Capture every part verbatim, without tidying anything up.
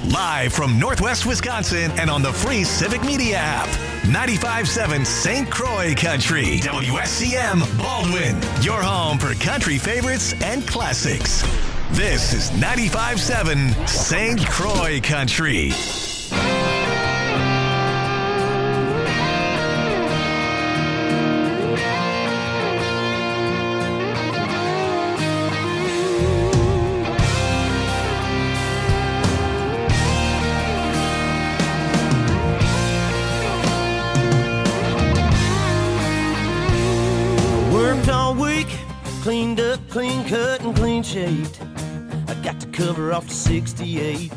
Live from Northwest Wisconsin and on the free Civic Media app. ninety-five point seven Saint Croix Country. W S C M Baldwin. Your home for country favorites and classics. This is ninety-five point seven Saint Croix Country. Cleaned up, clean cut, and clean shaved. I got the cover off the sixty-eight.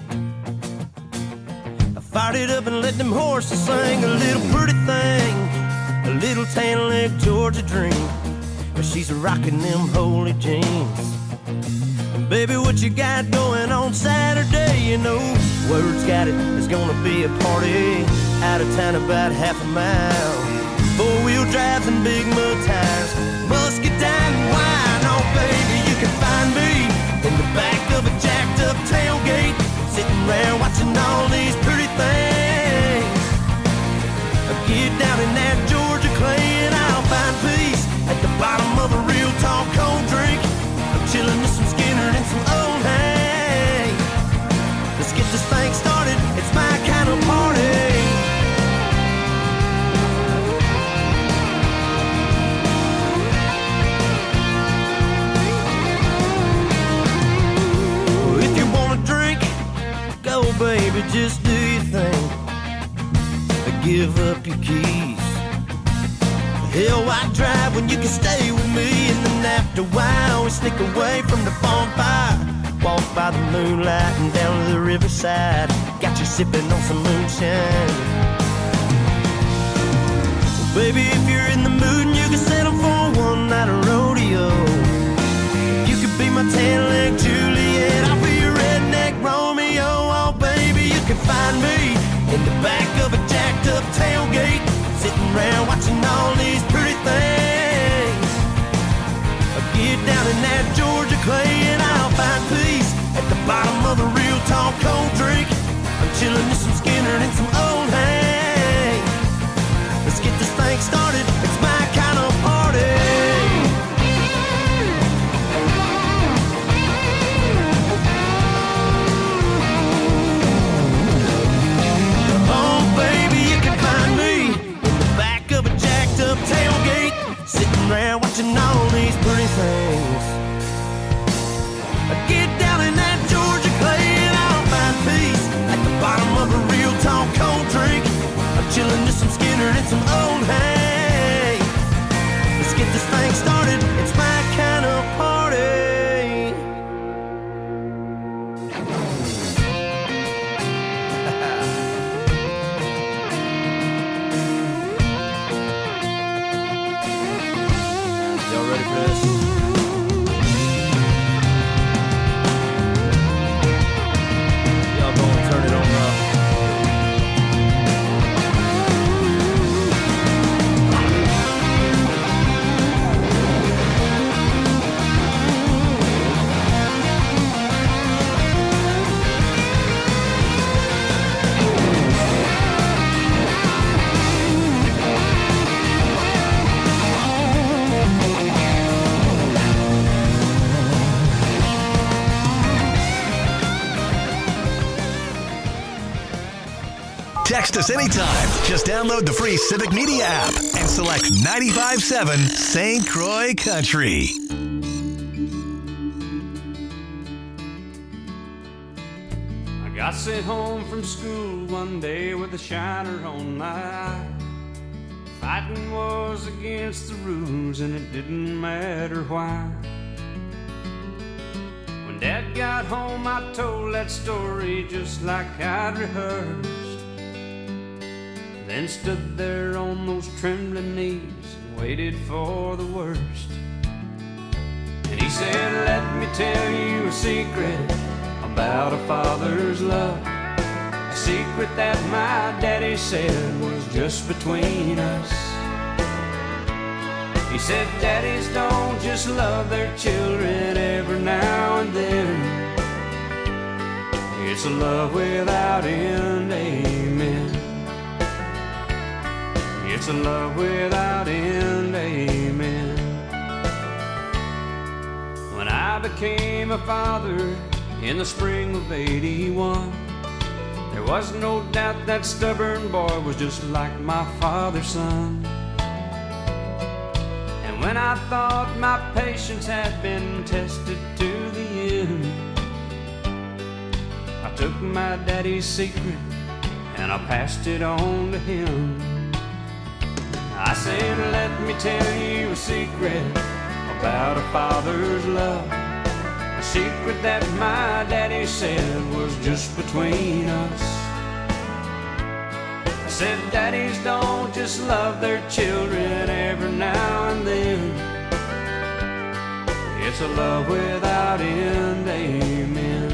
I fired it up and let them horses sing a little pretty thing, a little tan leg Georgia dream. But she's rocking them holy jeans. Baby, what you got going on Saturday? You know, word's got it, there's gonna be a party out of town about half a mile. Four-wheel drives and big mud tires, musket down and wine. Oh, baby, you can find me in the back of a jacked-up tailgate, sitting there watching all these pretty things. I get down in that Georgia clay and I'll find peace at the bottom of a real tall cold drink. I'm chilling with some Skinner and some old hay. Let's get this thing started, it's my kind of party. Baby, just do your thing, give up your keys. Hell, why drive when you can stay with me? And then after a while we sneak away from the bonfire, walk by the moonlight and down to the riverside. Got you sipping on some moonshine. Well, baby, if you're in the mood and you can settle for one night of rodeo, you could be my tan-leg Juliet, I'll be your redneck Romeo. Oh, baby, you can find me in the back of a jacked-up tailgate, sitting around watching all these pretty things. I'll get down in that Georgia clay and I'll find peace at the bottom of a real tall cold drink. I'm chilling with some Skinner and some old hay. Let's get this thing started, it's my kind of party. Tailgate, sitting there watching all these pretty things. I get down in that Georgia clay and I'll find peace at the bottom of a real tall cold drink. I'm chilling with some Skinner and some old hay. Let's get this thing started, it's my kind of party. Text us anytime. Just download the free Civic Media app and select ninety-five point seven Saint Croix Country. I got sent home from school one day with a shiner on my eye. Fighting was against the rules and it didn't matter why. When Dad got home I told that story just like I'd rehearsed. Then stood there on those trembling knees and waited for the worst. And he said, let me tell you a secret about a father's love. A secret that my daddy said was just between us. He said, daddies don't just love their children every now and then. It's a love without end, amen. It's a love without end, amen. When I became a father in the spring of eighty-one, there was no doubt that stubborn boy was just like my father's son. And when I thought my patience had been tested to the end, I took my daddy's secret and I passed it on to him. I said, let me tell you a secret about a father's love, a secret that my daddy said was just between us. I said, daddies don't just love their children every now and then. It's a love without end, amen.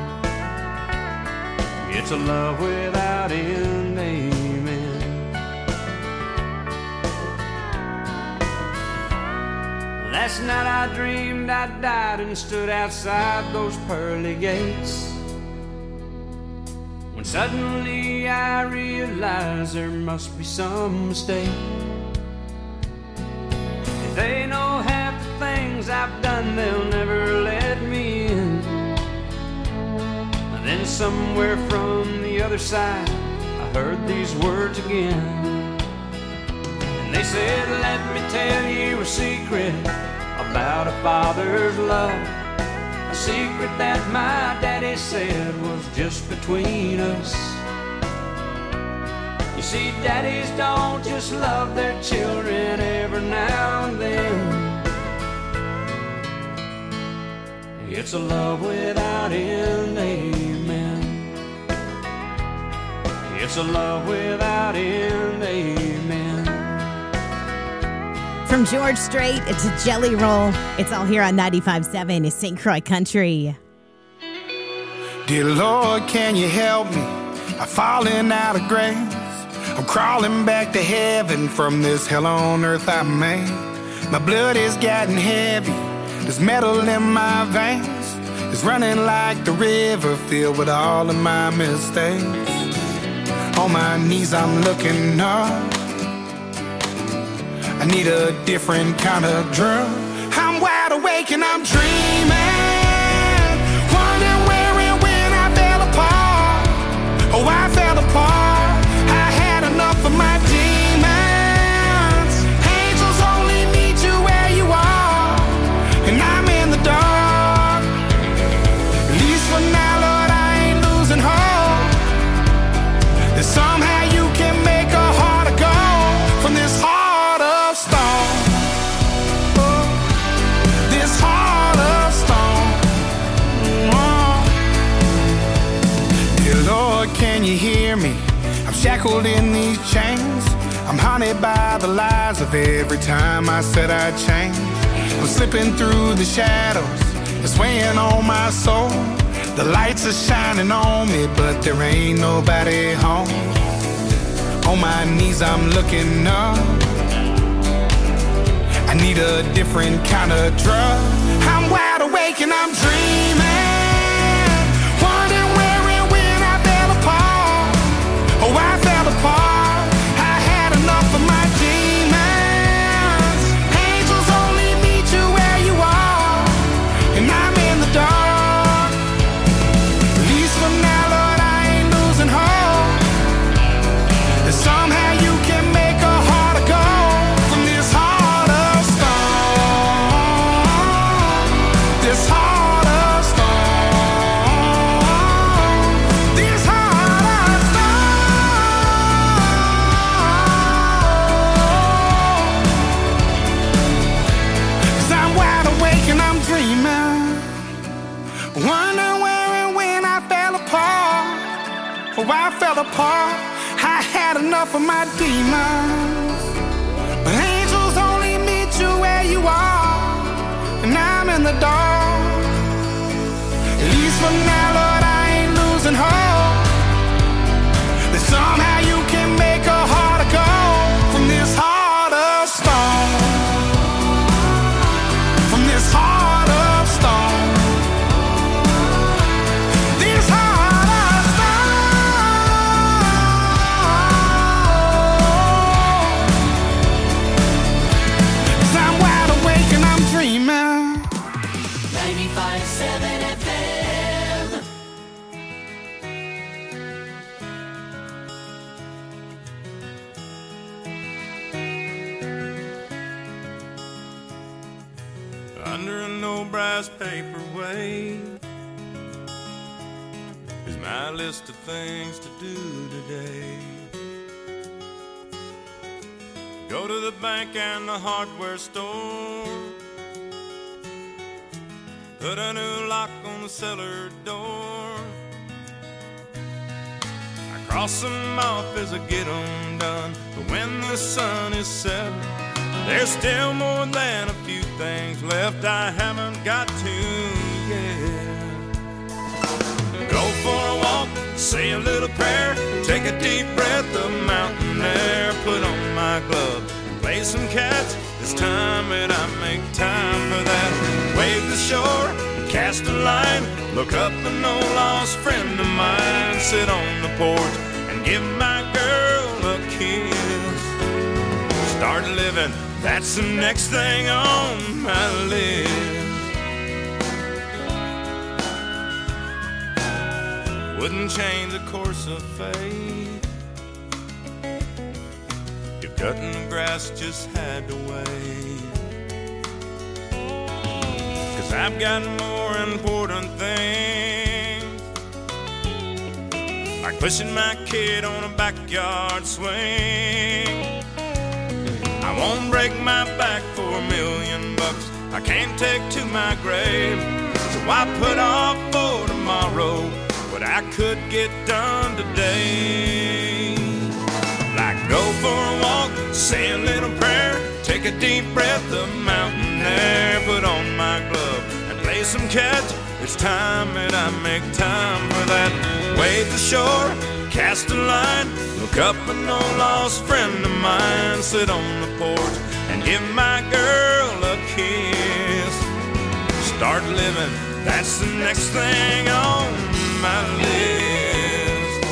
It's a love without end, amen. Last night I dreamed I died and stood outside those pearly gates, when suddenly I realized there must be some mistake. If they know half the things I've done, they'll never let me in. And then somewhere from the other side I heard these words again. And they said, let me tell you a secret about a father's love, a secret that my daddy said was just between us. You see, daddies don't just love their children every now and then. It's a love without end, amen. It's a love without end, amen. From George Strait to Jelly Roll, it's all here on ninety-five point seven Saint Croix Country. Dear Lord, can you help me? I'm falling out of grace. I'm crawling back to heaven from this hell on earth I made. My blood is getting heavy. There's metal in my veins. It's running like the river filled with all of my mistakes. On my knees I'm looking up. I need a different kind of drug. I'm wide awake and I'm dreaming, wondering where and when I fell apart. Oh, I fell apart. I had enough of my demons. Angels only meet you where you are, and I'm in the dark. At least for now, Lord, I ain't losing hope that somehow you can make a heart of gold from this heart. Can you hear me? I'm shackled in these chains. I'm haunted by the lies of every time I said I'd change. I'm slipping through the shadows, it's weighing on my soul. The lights are shining on me, but there ain't nobody home. On my knees I'm looking up. I need a different kind of drug. I'm wide awake and I'm dreaming, oh, I fell apart. I had enough of my demons. Angels only meet you where you are, and I'm in the dark. At least for now, Lord, I ain't losing hope that somehow you can make a heart of gold from this heart of stone. This heart of stone. This heart. Wondering where and when I fell apart. Oh, I fell apart. I had enough of my demons. But angels only meet you where you are, and I'm in the dark. At least for now, Lord, I ain't losing hope that somehow you can make a heart of gold from this heart of stone. From this heart of stone. This heart old brass paperweight is my list of things to do today. Go to the bank and the hardware store, put a new lock on the cellar door. I cross them off as I get them done, but when the sun is set, there's still more than a few things left I haven't got to yet. Go for a walk, say a little prayer, take a deep breath of mountain air, put on my glove and play some catch. It's time that I make time for that. Wave the shore, cast a line, look up an old lost friend of mine, sit on the porch and give my girl a kiss. Start living, that's the next thing on my list. Wouldn't change the course of fate if cutting the grass just had to wait. Cause I've got more important things, like pushing my kid on a backyard swing. I won't break my back for a million bucks I can't take to my grave. So I put off for tomorrow what I could get done today. Like go for a walk, say a little prayer, take a deep breath of mountain air, put on my glove and play some catch. It's time that I make time for that. Wave the shore, cast a line, look up an old lost friend of mine, sit on the porch and give my girl a kiss. Start living, that's the next thing on my list.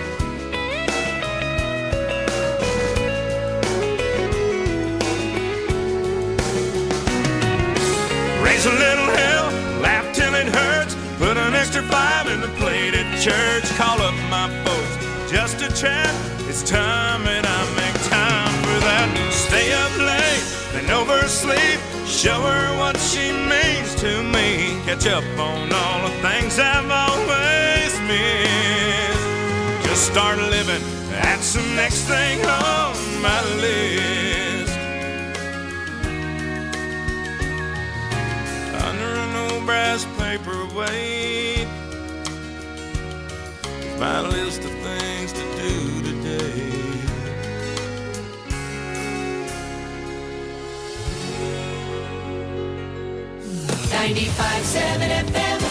Raise a little hell, laugh till it hurts, put an extra five in the plate at church, call up my folks just to chat. It's time that I make time for that. Stay up late, then oversleep, show her what she means to me, catch up on all the things I've always missed. Just start living, that's the next thing on my list. Under an old brass paperweight, my list of things to do today. ninety-five seven F M.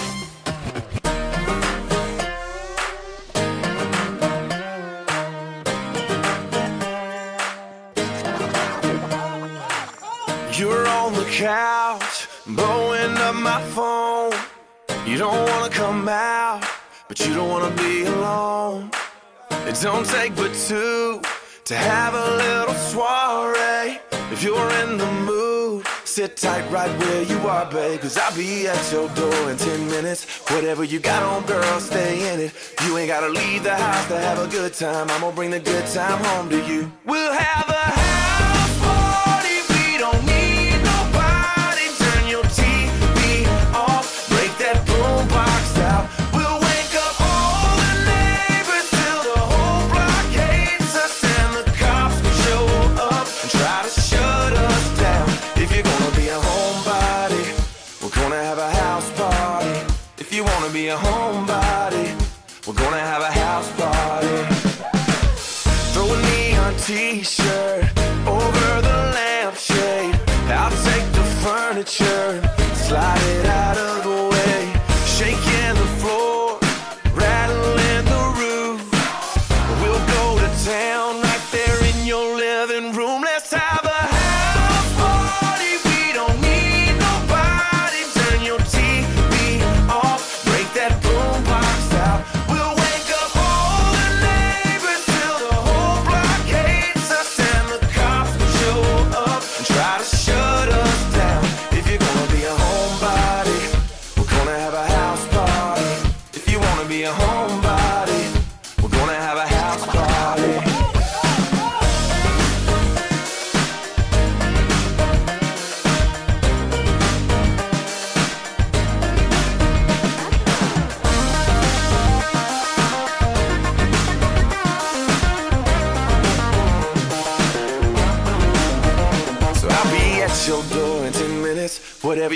You're on the couch, blowing up my phone. You don't wanna come out, but you don't wanna be alone. It don't take but two to have a little soiree. If you're in the mood, sit tight right where you are, babe, cause I'll be at your door in ten minutes. Whatever you got on, girl, stay in it. You ain't gotta leave the house to have a good time. I'm gonna bring the good time home to you. We'll have a house party, we don't need nobody. Turn your T V off, break that boombox out. We'll wake up all the neighbors till the whole block hates us, and the cops will show up and try to shut us down. If you're gonna be a homebody, we're gonna have a house party. If you wanna be a homebody, we're gonna have a house party. Throw a neon t-shirt over the lampshade. I'll take the furniture, slide it out of the way. Shaking the floor, rattling the roof. We'll go to town right there in your living room. Let's have a house party, we don't need nobody. Turn your T V off, break that boombox out. We'll wake up all the neighbors till the whole block hates us, and the cops will show up and try to shut us down. If you're gonna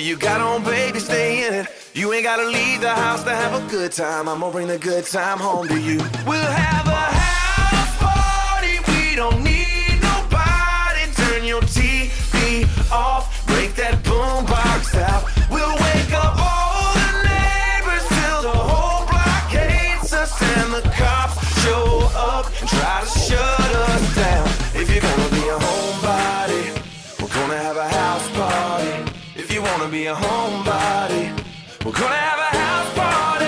you got on, baby, stay in it. You ain't gotta leave the house to have a good time. I'm gonna bring the good time home to you. We'll have a house party. We don't need nobody. Turn your T V off. Break that boombox out. We'll wake up all the neighbors till the whole block hates us. And the cops show up and try to shut us down. If you're gonna be a homebody, we're gonna have a house party. If you wanna be a homebody, we're gonna have a house party.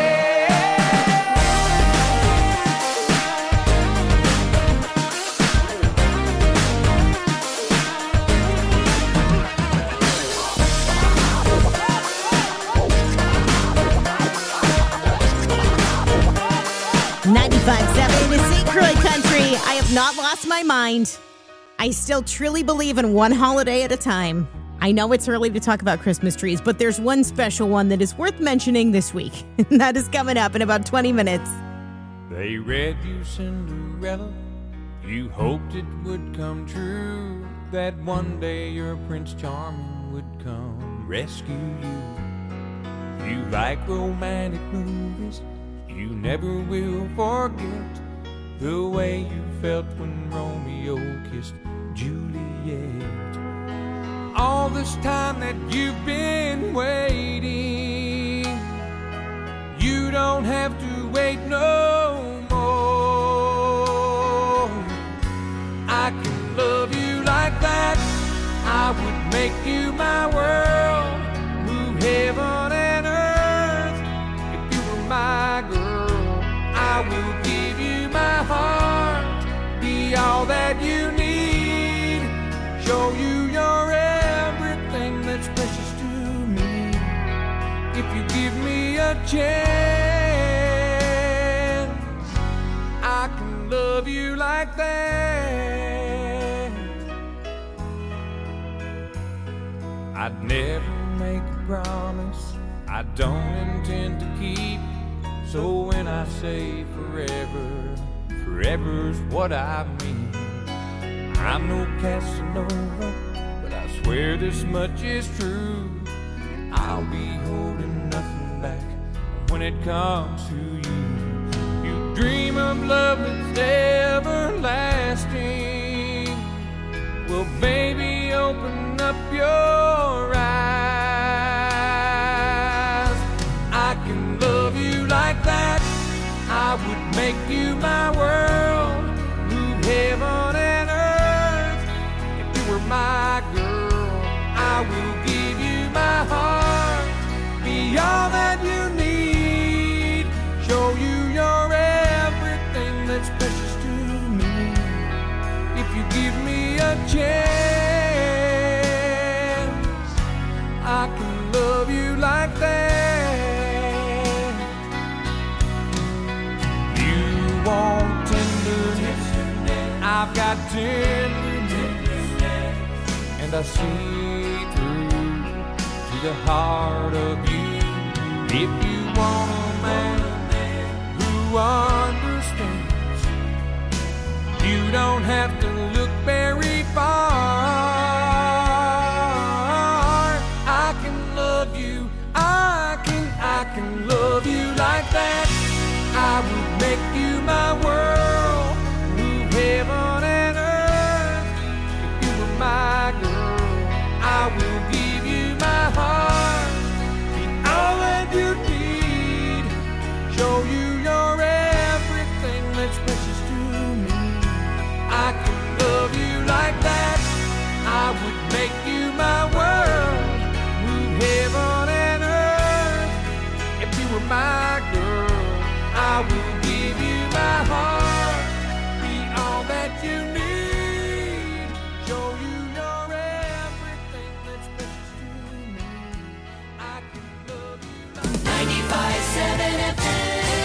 ninety-five point seven is Saint Croix Country. I have not lost my mind. I still truly believe in one holiday at a time. I know it's early to talk about Christmas trees, but there's one special one that is worth mentioning this week. And that is coming up in about twenty minutes. They read you Cinderella. You hoped it would come true, that one day your Prince Charming would come rescue you. You like romantic movies. You never will forget the way you felt when Romeo kissed Juliet. All this time that you've been waiting, you don't have to wait no more. I can love you like that. I would make you my world, move heaven and earth. If you were my girl, I will give you my heart, be all that you need, show you your everything that's precious to me. If you give me a chance, I can love you like that. I'd never make a promise I don't intend to keep. So when I say forever, forever's what I mean. I'm no Casanova, but I swear this much is true. I'll be holding nothing back when it comes to you. You dream of love that's everlasting. Well, baby, open up your eyes. I can love you like that. I would make you my world, move heaven and earth. If you were my girl, I will give you my heart, be all that you need, show you your everything that's precious to me. If you give me a chance, I can love you like that. You want tenderness, I've got tenderness, and I see through to the heart of you. If you want a man who understands, you don't have to look very far. I can love you, I can, I can love you like that. I would make you my world, move heaven and earth. If you were my girl, I will give you my heart, be all that you need, show you your everything that's precious to me. I can love you like that. I would make you my world, move heaven and earth. If you were my girl, I will give you my heart, be all that you need, show you your everything that's precious to me. I can love you like ninety-five point seven F M.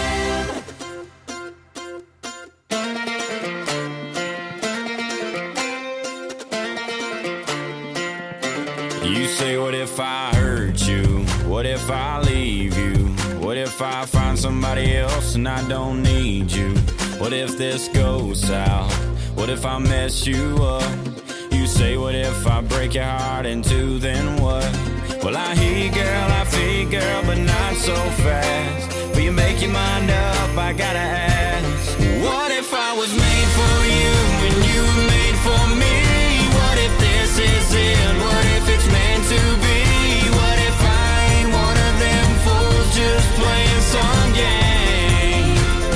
You say, what if I hurt you? What if I leave you? What if I find somebody else and I don't need you? What if this goes south? What if I mess you up? You say, what if I break your heart in two, then what? Well, I hear you, girl, I feel you, girl, but not so fast. Will you make your mind up? I gotta ask. What if I was made for you and you were made for me? What if this is it? What if it's meant to be? What if I ain't one of them fools just playing some game?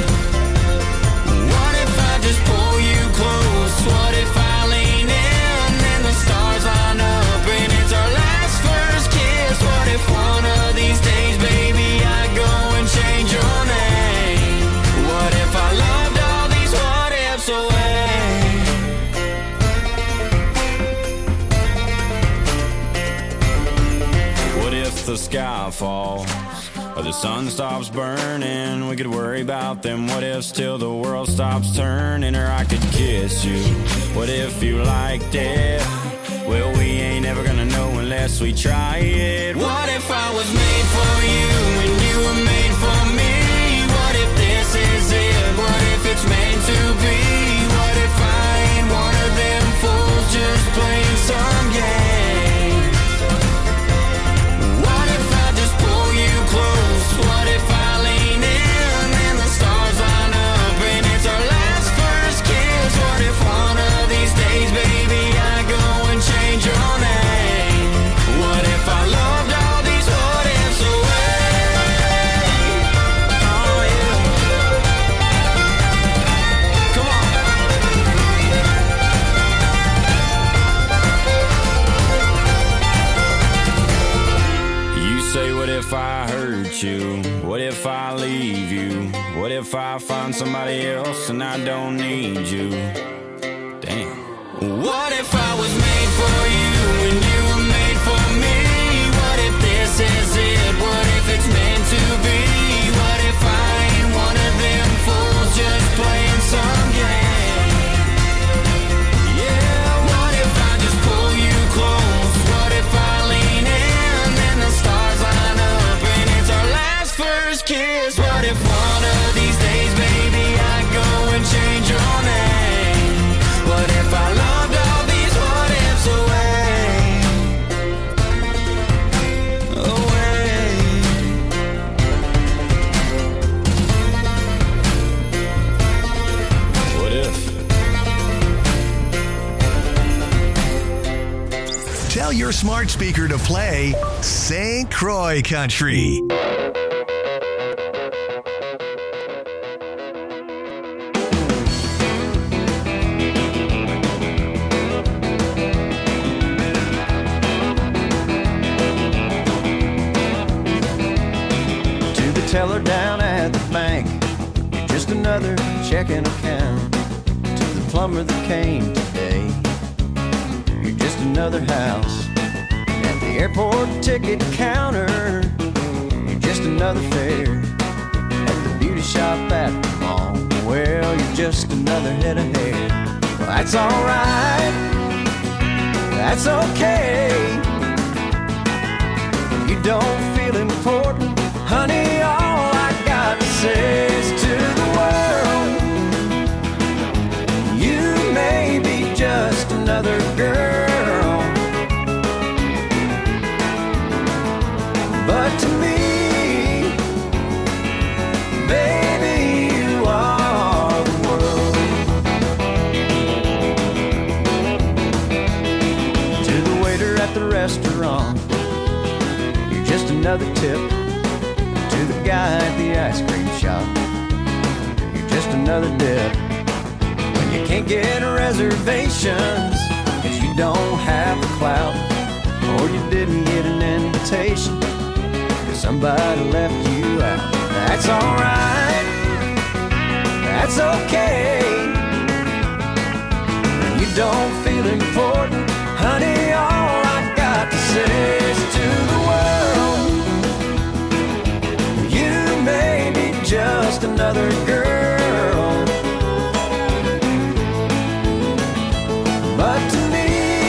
What if I just pull you close? What if I lean in and the stars line up and it's our last first kiss? What if one of these days, baby, I go and change your name? What if I loved all these what ifs away? What if the sky falls or the sun stops burning? We could worry about them what ifs till the world stops turning. Or I could kiss you. What if you liked it? Well, we ain't ever gonna know unless we try it. What if I was made for you and you were made for me? What if this is it? What if it's meant to be? What if I ain't one of them fools just playing some game? What if I just pull you close? What if I lean in and the stars line up and it's our last first kiss? What if one of these days, baby, I go and change your name? What if I loved all these what ifs away? Oh yeah. Come on. You say, what if I hurt you? What if I leave you? What if I find somebody else and I don't need you? Damn. What if I was made for you and you were made for me? What if this is it? What if it's meant to be? What if I ain't one of them fools just playing some game? Yeah, what if I just pull you close? What if I lean in and the stars line up and it's our last first kiss? What if one of these days, baby, I go and change your name? What if I loved all these what ifs away? Away. What if? Tell your smart speaker to play Saint Croix Country. To the teller down at the bank, you're just another checking account. To the plumber that came today, you're just another house. At the airport ticket counter, you're just another fare. At the beauty shop at the mall, well, you're just another head of hair. Well, that's alright, that's okay. You don't feel important, honey, all I got to say is to the world, you may be just another girl, but to me, baby, you are the world. To the waiter at the restaurant, you're just another tip. To the guy at the ice cream shop, you're just another dip. When you can't get reservations, cause you don't have the clout, or you didn't get an invitation, cause somebody left you out. That's alright, that's okay. When you don't feel important, honey, all I got to say is to the world, you may be just another girl, but to me,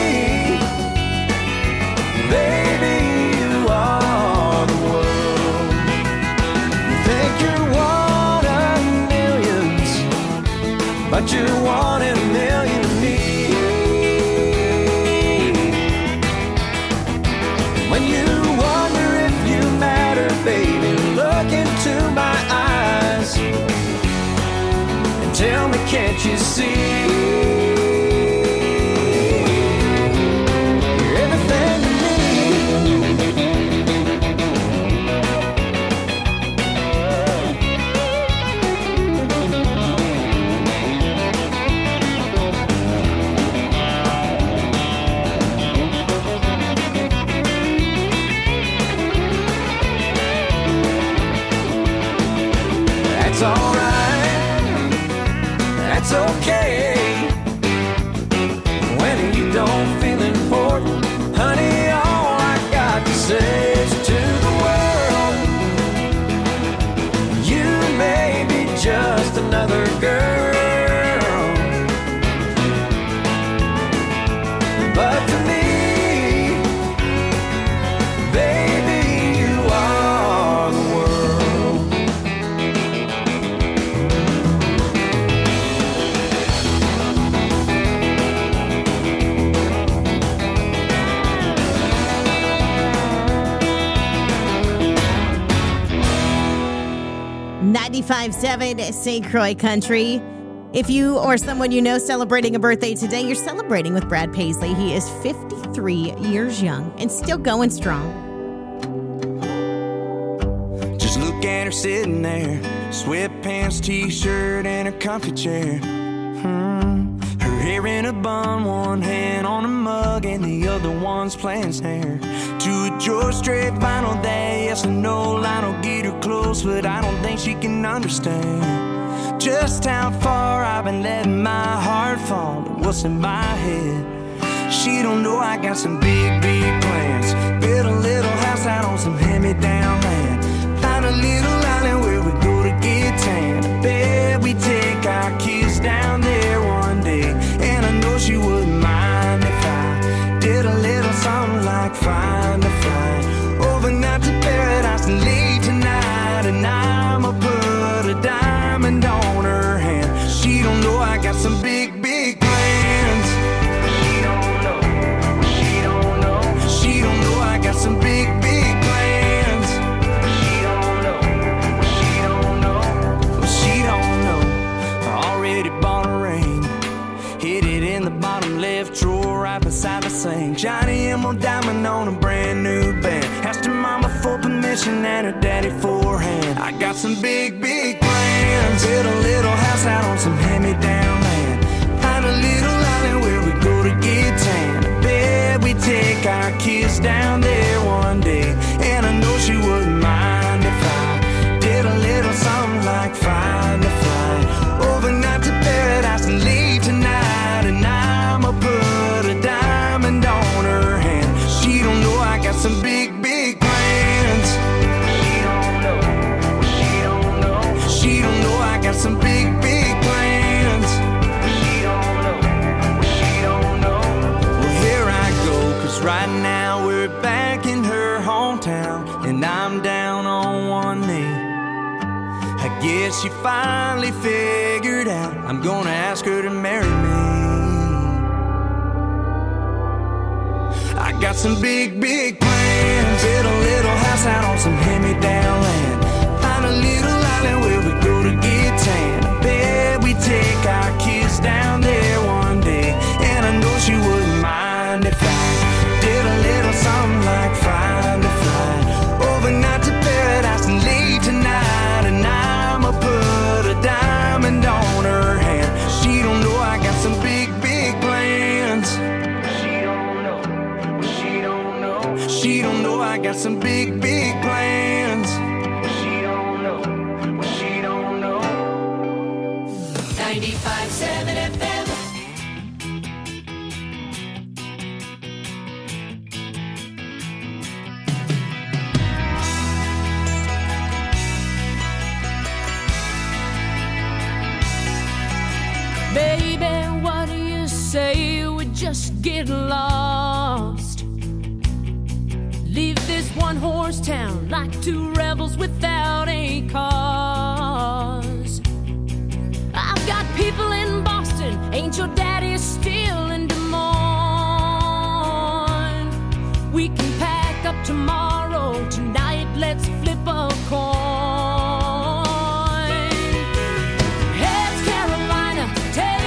baby, you are the world. You think you're one of millions, but you're one in a million to me. When you you see. You're everything to me. That's alright, that's okay. When you don't feel important, honey, all I got to say is to the world, you may be just another girl, but to me, baby, you are the world. ninety-five seven Saint Croix Country. If you or someone you know celebrating a birthday today, you're celebrating with Brad Paisley. He is fifty-three years young and still going strong. Just look at her sitting there, sweatpants, t-shirt, and a comfy chair. Hmm. Her hair in a bun, one hand on a mug, and the other one's playing snare. To a George Strait vinyl that yes or no line will get her close, but I don't think she can understand just how far I've been letting my heart fall and what's in my head. She don't know I got some big, big plans. Build a little house out on some hand-me-down land. Find a little island where we go to get tan. I bet we take our kids down there one day, and I know she wouldn't mind if I did a little something like find a flight overnight to paradise and late tonight, and I'ma put a diamond on her hand. She don't know I got some big, big plans. She don't know, she don't know, she don't know I got some big, big plans. She don't know, she don't know, she don't know. I already bought a ring, hid it in the bottom left drawer right beside the sink. Johnny Emerald diamond on a brand new band. Asked her mama for permission and her daddy for a hand. I got some big, big plans. Build a little house out on some hand-me-down land. Find a little island where we go to get tan. I bet we take our kids down there one day, and I know she wouldn't mind if I did a little something like find a flight overnight to paradise and leave tonight, and I'ma put a diamond on her hand. She don't know I got some big, big plans. She don't know, she don't know, she don't know I got some big, big plans. She don't know, she don't know. Well, here I go, cause right now we're back in her hometown, and I'm down on one knee. I guess she finally figured out I'm gonna ask her to marry me. I got some big, big plans. Build a little house out on some hand-me-down land. Find a little island where we go to get tan. I bet we take our kids down there one day, and I know she wouldn't mind if I did a little something like find a flight overnight to paradise and leave tonight, and I'ma put a diamond on her hand. She don't know I got some big, big plans. She don't know, she don't know, she don't know I got some big, big plans. She don't know, she don't know. ninety-five seven F M. Baby, what do you say we just get lost? Leave this one horse town like two rebels without a cause. I've got people in Boston, ain't your daddy still in Des Moines? We can pack up tomorrow, tonight let's flip a coin. Heads Carolina, tails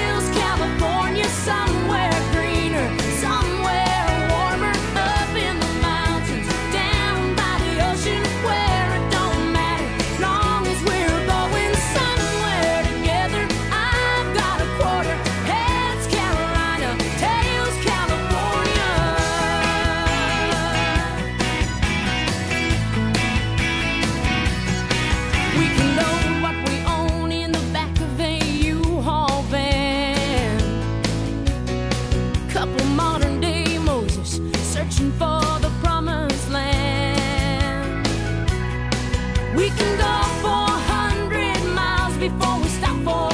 before we stop for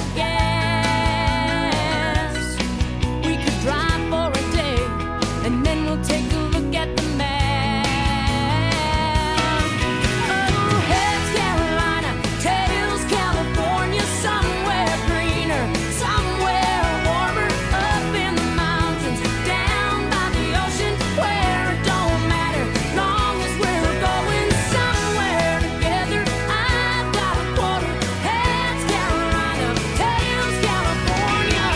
gas. We could drive for a day, and then we'll take a look at the map. Oh, heads Carolina, tails California, somewhere greener, somewhere warmer, up in the mountains, down by the ocean, where it don't matter, long as we're going somewhere together. I've got a quarter, heads Carolina, tails California.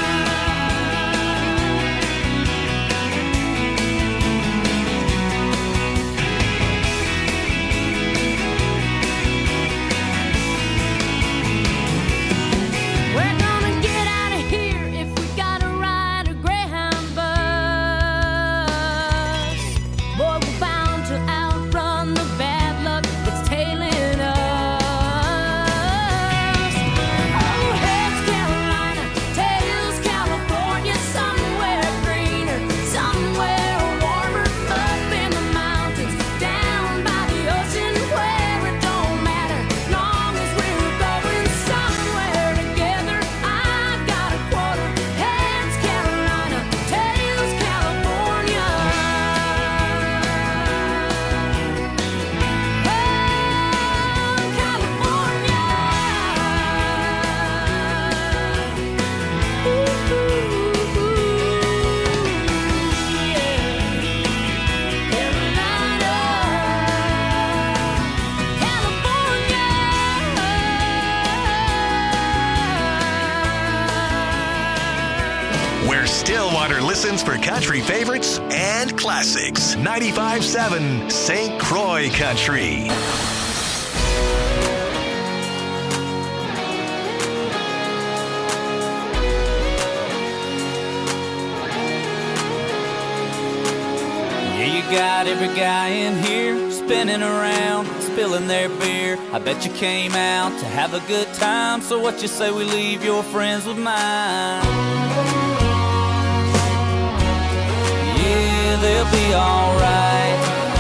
We're gonna get out of here if we gotta ride a Greyhound bus. Boy, we're bound to outrun the bad luck that's tailing us. Oh, heads Carolina, tails California, somewhere greener, somewhere warmer, up in the mountains, down by the ocean, where it don't matter, long as we're going somewhere together. I got a quarter, heads Carolina, tails California. Where Stillwater listens for country favorites and classics. ninety-five point seven Saint Croix Country. Yeah, you got every guy in here spinning around, spilling their beer. I bet you came out to have a good time. So what you say we leave your friends with mine? Yeah, they'll be alright.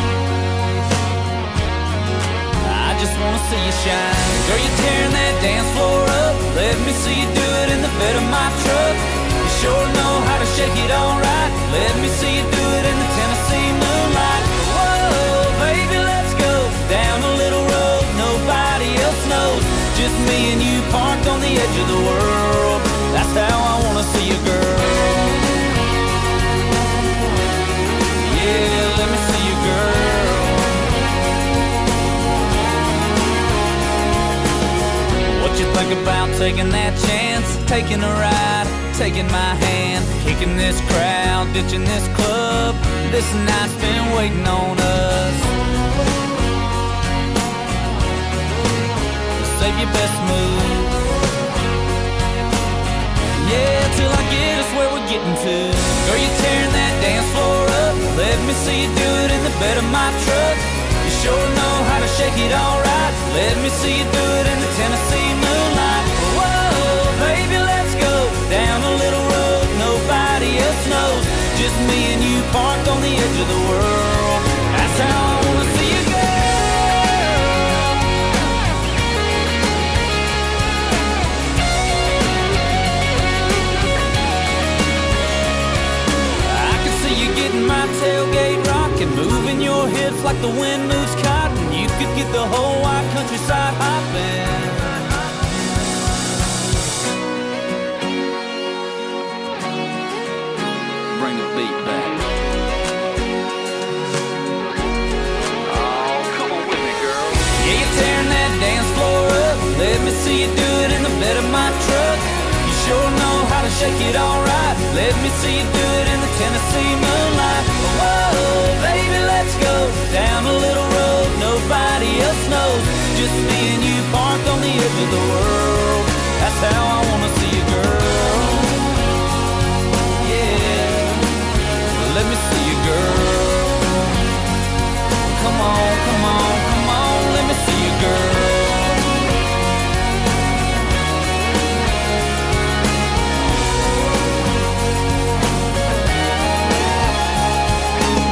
I just wanna see you shine. Girl, you tearing that dance floor up. Let me see you do it in the bed of my truck. You sure know how to shake it alright. Let me see you do it in the Tennessee moonlight. Whoa, baby, let's go down a little road nobody else knows. Just me and you parked on the edge of the world. That's how I wanna see you, girl. Yeah, let me see you, girl. What you think about taking that chance? Taking a ride, taking my hand, kicking this crowd, ditching this club. This night's been waiting on us. Save your best move. Yeah, till I get us where we're getting to. Girl, you tearing that dance floor up. Let me see you do it in the bed of my truck. You sure know how to shake it alright. Let me see you do it in the Tennessee moonlight. Whoa, baby, let's go down a little road nobody else knows. Just me and you parked on the edge of the world. That's how I wanna see you, girl. I can see you getting my tailgate rocking, moving your hips like the wind moves cotton. You could get the whole wide countryside hopping. Bring the beat back. Oh, come on with me, girl. Yeah, you're tearing that dance floor up. Let me see you do it in the bed of my truck. You sure know how to shake it alright. Let me see you do it in the Tennessee moonlight. Whoa, baby, let's go down a little road nobody else knows. Just me and you parked on the edge of the world. That's how I wanna see you, girl. Yeah, let me see you, girl. Come on, come on, come on, let me see you, girl.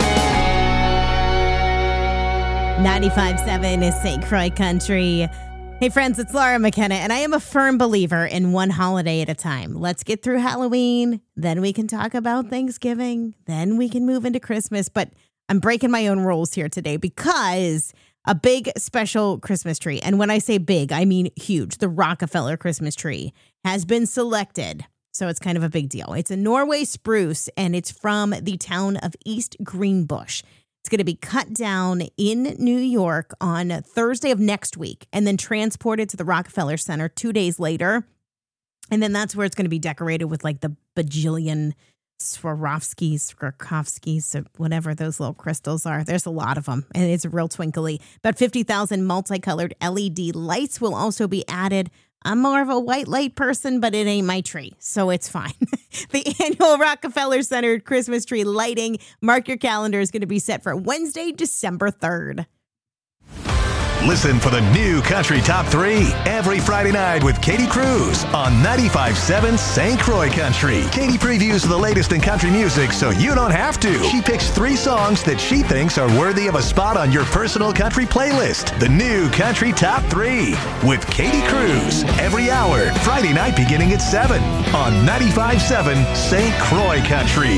ninety-five point seven is Saint Croix Country. Hey friends, it's Laura McKenna, and I am a firm believer in one holiday at a time. Let's get through Halloween, then we can talk about Thanksgiving, then we can move into Christmas. But I'm breaking my own rules here today because a big special Christmas tree, and when I say big, I mean huge, the Rockefeller Christmas tree, has been selected. So it's kind of a big deal. It's a Norway spruce, and it's from the town of East Greenbush. It's going to be cut down in New York on Thursday of next week and then transported to the Rockefeller Center two days later. And then that's where it's going to be decorated with like the bajillion Swarovskis, Swarovskis, whatever those little crystals are. There's a lot of them, and it's real twinkly. About fifty thousand multicolored L E D lights will also be added. I'm more of a white light person, but it ain't my tree, so it's fine. The annual Rockefeller Center Christmas tree lighting, mark your calendar, is going to be set for Wednesday, December third. Listen for the new Country Top three every Friday night with Katie Cruz on ninety-five point seven Saint Croix Country. Katie previews the latest in country music so you don't have to. She picks three songs that she thinks are worthy of a spot on your personal country playlist. The new Country Top three with Katie Cruz every hour, Friday night beginning at seven on ninety-five point seven Saint Croix Country.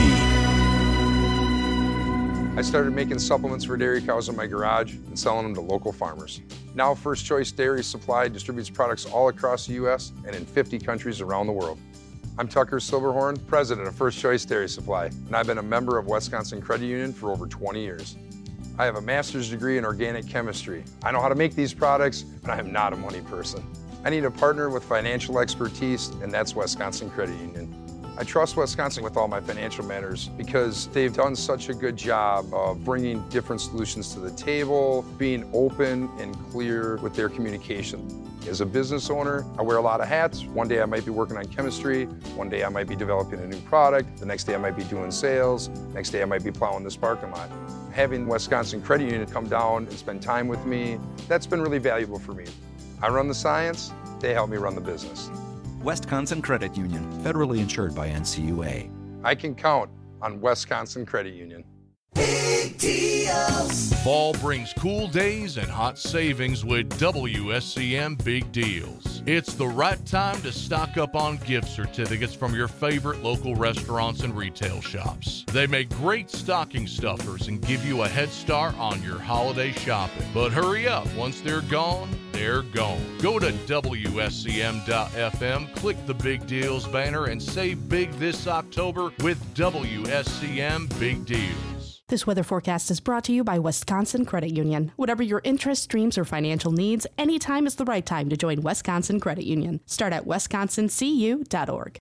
I started making supplements for dairy cows in my garage and selling them to local farmers. Now First Choice Dairy Supply distributes products all across the U S and in fifty countries around the world. I'm Tucker Silverhorn, president of First Choice Dairy Supply, and I've been a member of Wisconsin Credit Union for over twenty years. I have a master's degree in organic chemistry. I know how to make these products, but I am not a money person. I need a partner with financial expertise, and that's Wisconsin Credit Union. I trust Wisconsin with all my financial matters because they've done such a good job of bringing different solutions to the table, being open and clear with their communication. As a business owner, I wear a lot of hats. One day I might be working on chemistry, one day I might be developing a new product, the next day I might be doing sales, next day I might be plowing this parking lot. Having Wisconsin Credit Union come down and spend time with me, that's been really valuable for me. I run the science, they help me run the business. Wisconsin Credit Union, federally insured by N C U A. I can count on Wisconsin Credit Union. Big deals. Fall brings cool days and hot savings with W S C M Big Deals. It's the right time to stock up on gift certificates from your favorite local restaurants and retail shops. They make great stocking stuffers and give you a head start on your holiday shopping. But hurry up, once they're gone, they're gone. Go to W S C M dot F M, click the Big Deals banner, and save big this October with W S C M Big Deals. This weather forecast is brought to you by Wisconsin Credit Union. Whatever your interests, dreams, or financial needs, anytime is the right time to join Wisconsin Credit Union. Start at wisconsin c u dot org.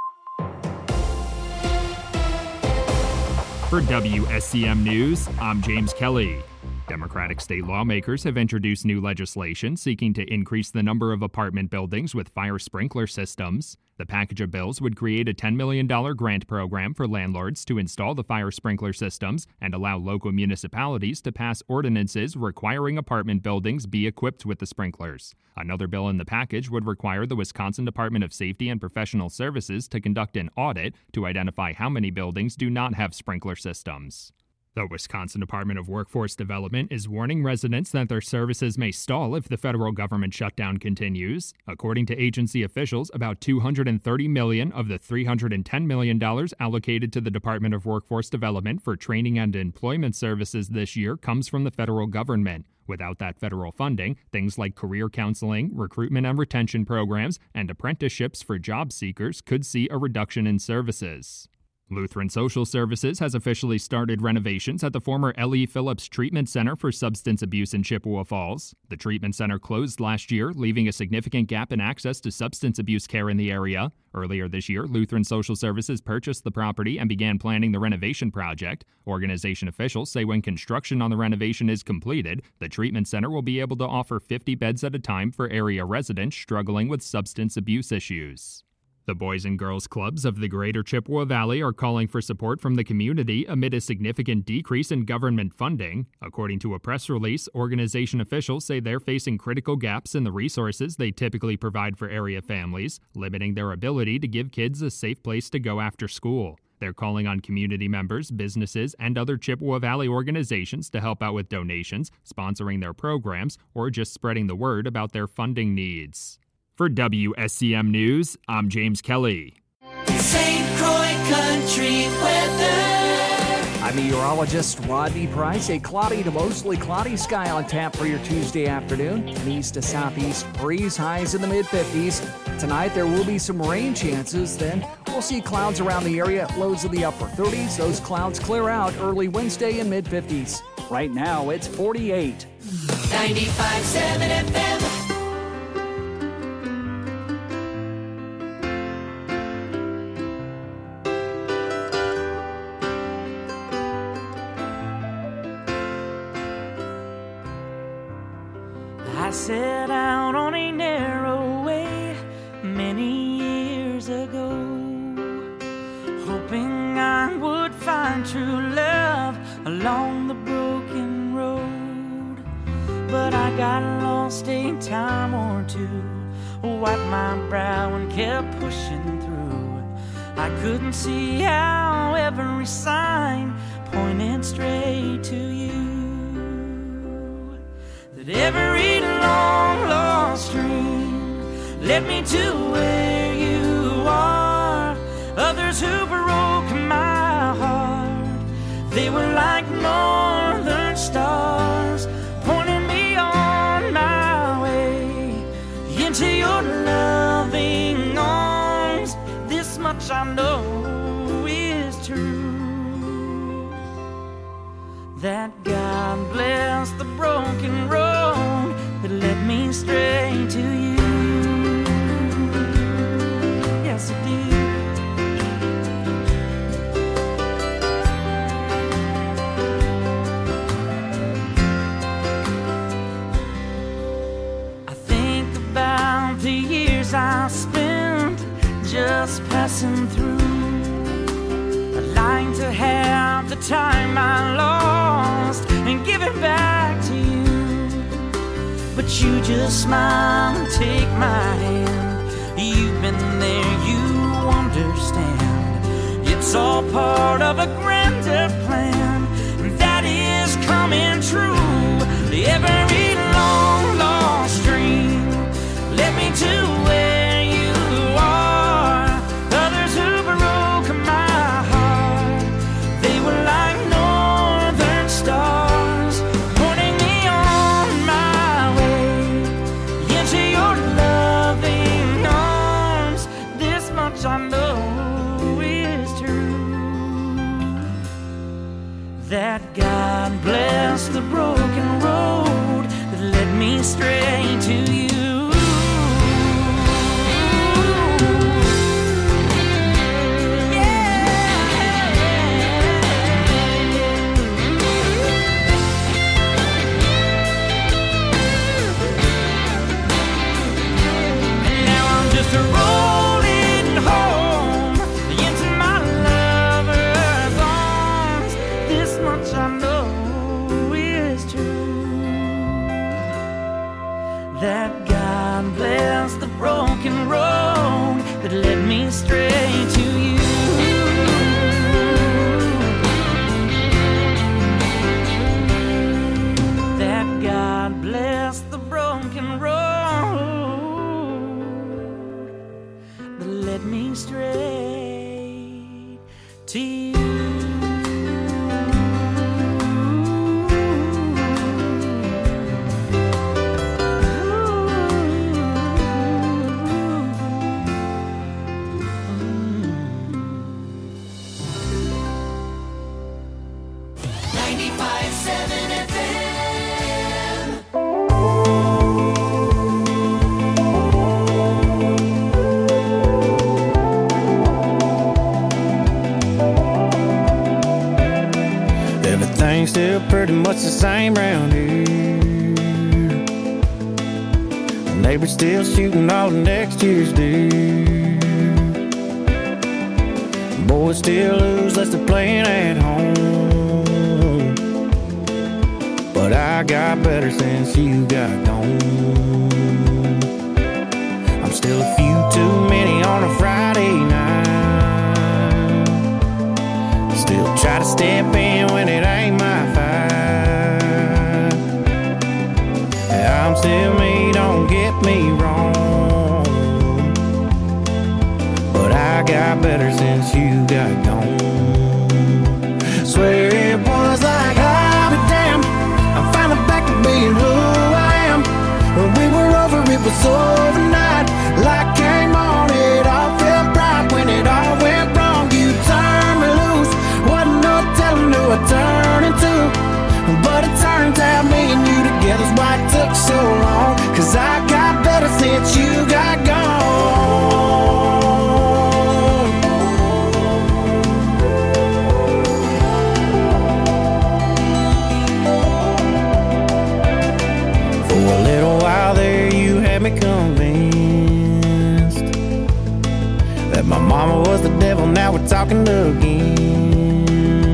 For W S C M News, I'm James Kelly. Democratic state lawmakers have introduced new legislation seeking to increase the number of apartment buildings with fire sprinkler systems. The package of bills would create a ten million dollars grant program for landlords to install the fire sprinkler systems and allow local municipalities to pass ordinances requiring apartment buildings be equipped with the sprinklers. Another bill in the package would require the Wisconsin Department of Safety and Professional Services to conduct an audit to identify how many buildings do not have sprinkler systems. The Wisconsin Department of Workforce Development is warning residents that their services may stall if the federal government shutdown continues. According to agency officials, about two hundred thirty million dollars of the three hundred ten million dollars allocated to the Department of Workforce Development for training and employment services this year comes from the federal government. Without that federal funding, things like career counseling, recruitment and retention programs, and apprenticeships for job seekers could see a reduction in services. Lutheran Social Services has officially started renovations at the former L E. Phillips Treatment Center for Substance Abuse in Chippewa Falls. The treatment center closed last year, leaving a significant gap in access to substance abuse care in the area. Earlier this year, Lutheran Social Services purchased the property and began planning the renovation project. Organization officials say when construction on the renovation is completed, the treatment center will be able to offer fifty beds at a time for area residents struggling with substance abuse issues. The Boys and Girls Clubs of the Greater Chippewa Valley are calling for support from the community amid a significant decrease in government funding. According to a press release, organization officials say they're facing critical gaps in the resources they typically provide for area families, limiting their ability to give kids a safe place to go after school. They're calling on community members, businesses, and other Chippewa Valley organizations to help out with donations, sponsoring their programs, or just spreading the word about their funding needs. For W S C M News, I'm James Kelly. Saint Croix Country weather. I'm meteorologist Rodney Price. A cloudy to mostly cloudy sky on tap for your Tuesday afternoon. An east to southeast breeze, highs in the mid fifties. Tonight there will be some rain chances. Then we'll see clouds around the area, lows in the upper thirties. Those clouds clear out early Wednesday in mid fifties. Right now it's forty-eight. ninety-five point seven F M. I set out on a narrow way many years ago, hoping I would find true love along the broken road. But I got lost a time or two, wiped my brow and kept pushing through. I couldn't see how every sign pointed straight to you. That every long lost dream led me to where you are. Others who broke my heart, they were like northern stars, pointing me on my way into your loving arms. This much I know is true, that God bless the broken road that led me straight to you. Yes, it did. I think about the years I spent just passing through. I'd like to have the time I lost and give it back to you. But you just smile and take my hand. You've been there, you understand. It's all part of a grander plan, and that is coming true. Every long lost dream led me to where you are. Others who broke my heart, they were like northern stars, pointing me on my way into your loving arms. This much I know is true, that God bless the broken road that led me straight to you. Rolling home into my lover's arms. This much I know is true, that God bless the broken road that led me straight to you. That God bless the broken road that led me straight to you. ninety-five point seven F M. Everything's still pretty much the same round here. The neighbor's still shooting all of next year's deer. Boys still lose less they're playing at home. But I got better since you got gone. I'm still a few too many on a Friday night. try to step in when it ain't my fight. I'm still me, don't get me wrong, but I got better since you got gone. Swear it was like I'll be damned, I'm finally back to being who I am. When we were over, it was overnight. Light came on, it all felt bright. When it all went wrong, you turned me loose. Wasn't no telling who I turned into, but it turns out me and you together's why it took so long. Cause I got better since you got gone. For a little while there you had me convinced that my mama was the devil, now we're talking again.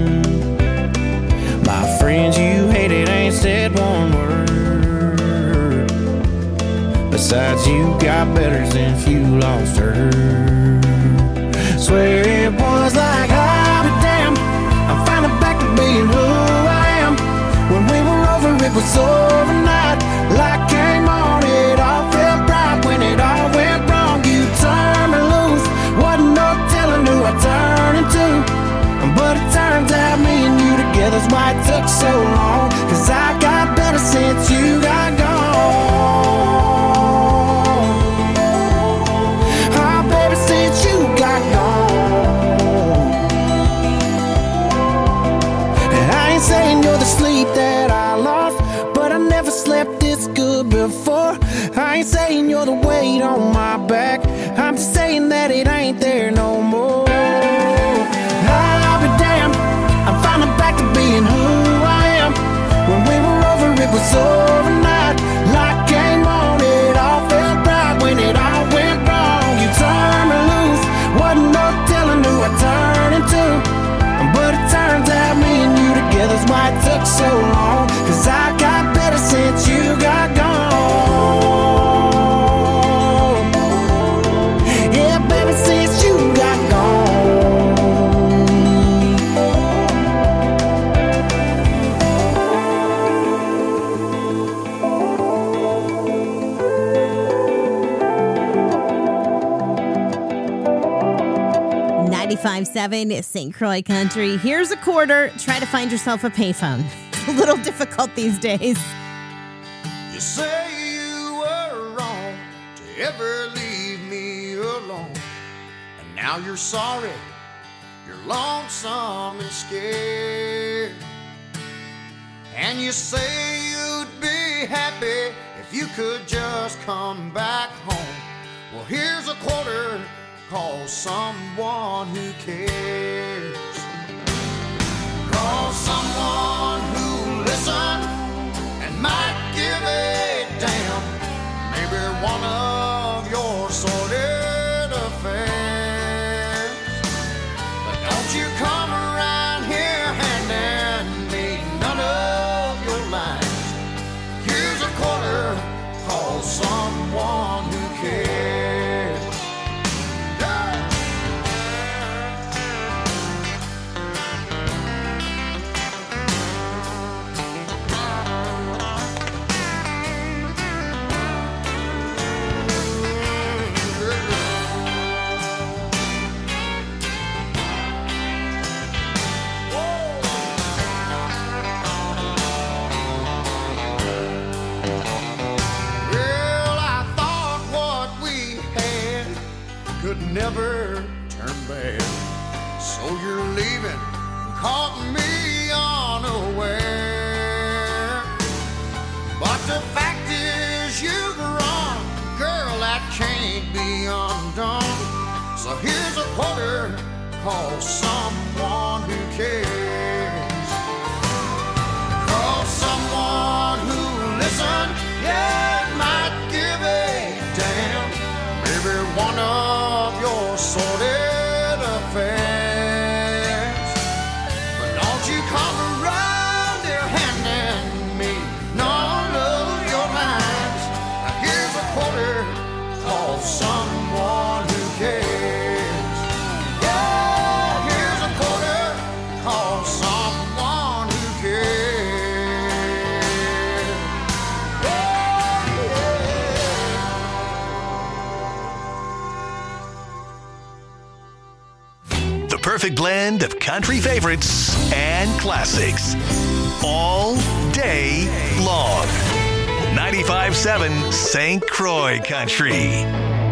My friends you hated ain't said one word. Besides, you got better since you lost her. Swear it was like I'll be damned, I'm finally back to being who I am. When we were over, it was overnight. Light came on, it all felt bright. When it all went wrong, you turned me loose. Wasn't no telling who I turned into, but it turns out me and you together's why it took so long. Cause I got better since you got gone. Oh baby, since you got gone. And I ain't saying you're the sleep that I lost, but I never slept this good before. I ain't saying you're the weight on my back, I'm just saying that it ain't there no more. I'll be damned, I'm finally back to being who I am. When we were over, it was overnight. Light came on, it all felt bright. When it all went wrong, you turned me loose. Wasn't no telling who I turned into, but it turns out me and you together's why it took so long. Cause I got better since you got gone. Yeah, baby, since you got gone. ninety-five seven Saint Croix Country. Here's a quarter. Try to find yourself a payphone. It's a little difficult these days. You say you were wrong to ever leave me alone, and now you're sorry, you're lonesome and scared. And you say you'd be happy if you could just come back home. Well, here's a quarter, call someone who cares. Call someone who'll listen and might give a damn. Maybe one of your sordid affairs. But don't you come around here handing me none of your lines. Here's a quarter, call someone who cares. Never turn bad, so you're leaving and caught me unaware. But the fact is you've run, girl, that can't be undone. So here's a quarter, call someone who cares. Call someone who'll listen, yeah, might give a damn. Maybe one of your sordid affairs. But don't you come around here handing me none of your lines. Now here's a quarter, call someone who cares. Yeah, here's a quarter, call perfect blend of country favorites and classics. All day long. ninety-five seven Saint Croix Country.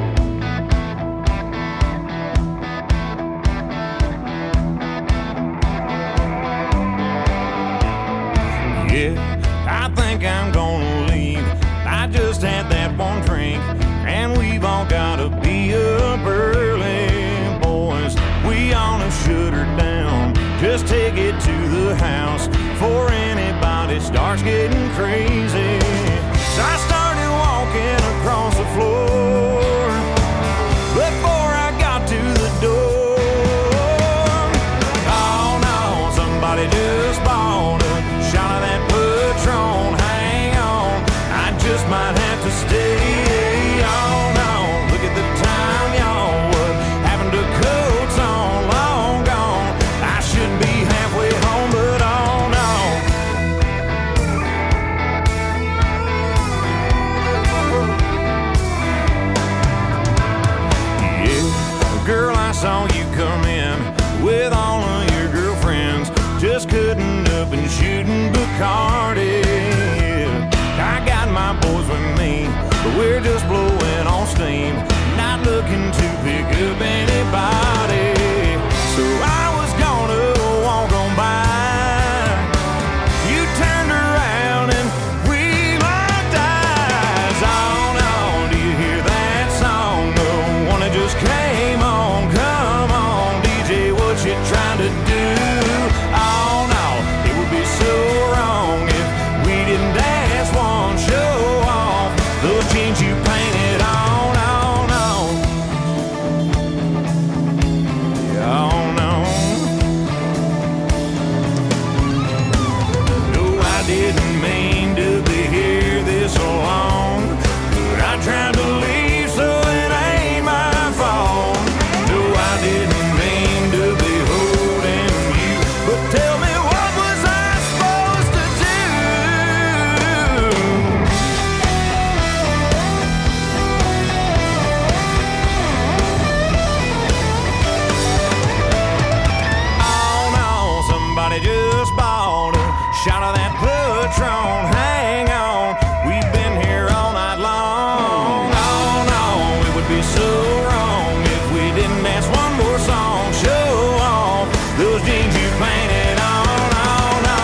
Yeah, I think I'm gonna leave. I just had that one drink, and we've all gotta be up early, boys. We ought to shut her down. Just take it to the house before anybody starts getting crazy. So I started walking across the floor before I got to the door. Oh no, somebody just bought a shot of that Patron. Hang on, I just might have to stay. Oh no, look at the time, y'all. What happened to coats on? Long gone. I should be halfway home, but oh no. Yeah, girl, I saw you come in with all of your girlfriends, just cutting up and shooting Bacardi. Yeah, I got my boys with me, but we're just blowing on steam, not looking to pick up anybody. So I was gonna walk on by. You turned around and we locked eyes. Oh no, do you hear that song? The one that just came on. Come on, D J, what you trying to do? Oh no, it would be so wrong if we didn't dance one, show off those jeans you painted on. Oh no, yeah, oh no. No, I didn't mean to be here this long, but I tried to leave, so it ain't my fault. No, I didn't mean to be holding you, but tell me, what was I supposed to do? Oh no, somebody just bought a shot of that Patron. Hang on, we've been here all night long. Oh no, it would be so wrong if we didn't dance one more song. Show off those jeans you painted on. Oh no,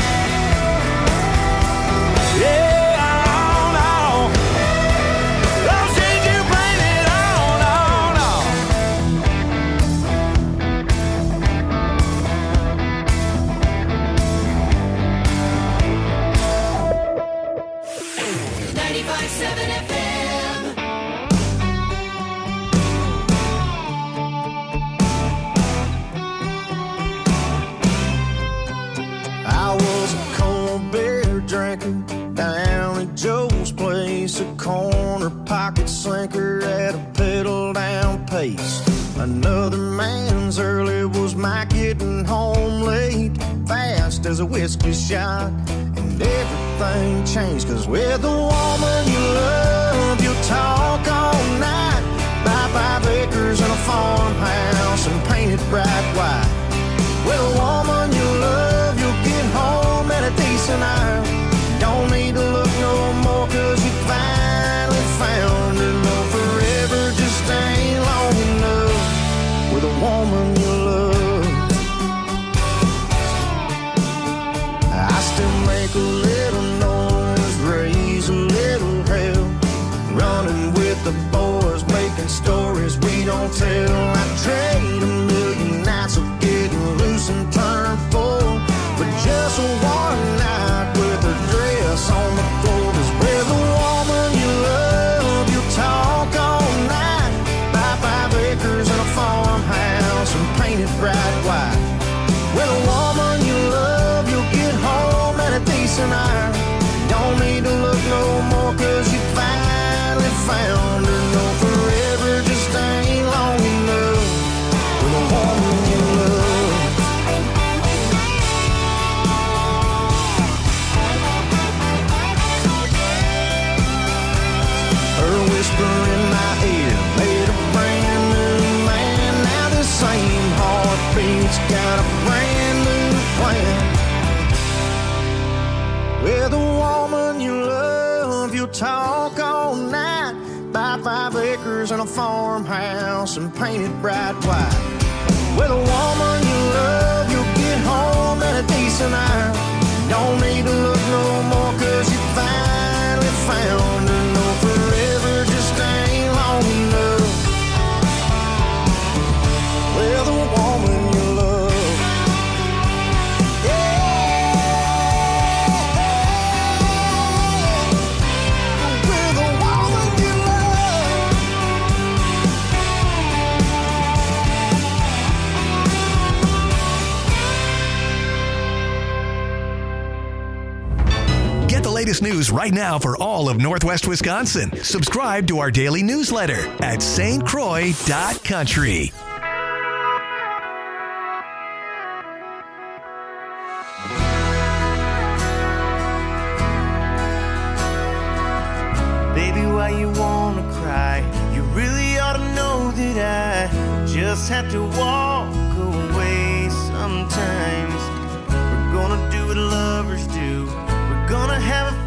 yeah, oh no, those jeans you painted on. Oh no. ninety-five seven F M. I was a cold beer drinker down at Joe's place, a corner pocket slinker at a pedal down pace. Another man's early was my getting home late, fast as a whiskey shot, and everything changed. Cause with the woman you love, you'll talk all night, buy five acres and a farmhouse and paint it bright white. With a woman you love, you'll get home at a decent hour. Don't need to look no more, cause you finally found her. No, forever just ain't long enough with a woman you love. I still make a little noise, raise a little hell, running with the boys, making stories we don't tell. I trade a million nights of getting loose and turn full, but just one night with her dress on the floor. Cause with a woman you love, you'll talk all night, buy five acres and a farmhouse and paint it bright white. With a woman you love, you'll get home at a decent hour. Don't need to look no more, cause you finally found her. No, forever just ain't long enough got a brand new plan. With a woman you love, you'll talk all night. Buy five acres and a farmhouse and paint it bright white. With a woman you love, you'll get home at a decent hour. Don't need to look no more, cause you finally found her. No, forever just ain't long enough. With a woman you love. Yeah. With a woman you love. Get the latest news right now for all of Northwest Wisconsin. Subscribe to our daily newsletter at S T Croix dot country. Baby, why you wanna cry? You really ought to know that I just have to walk away sometimes. We're gonna do what lovers do. We're gonna have a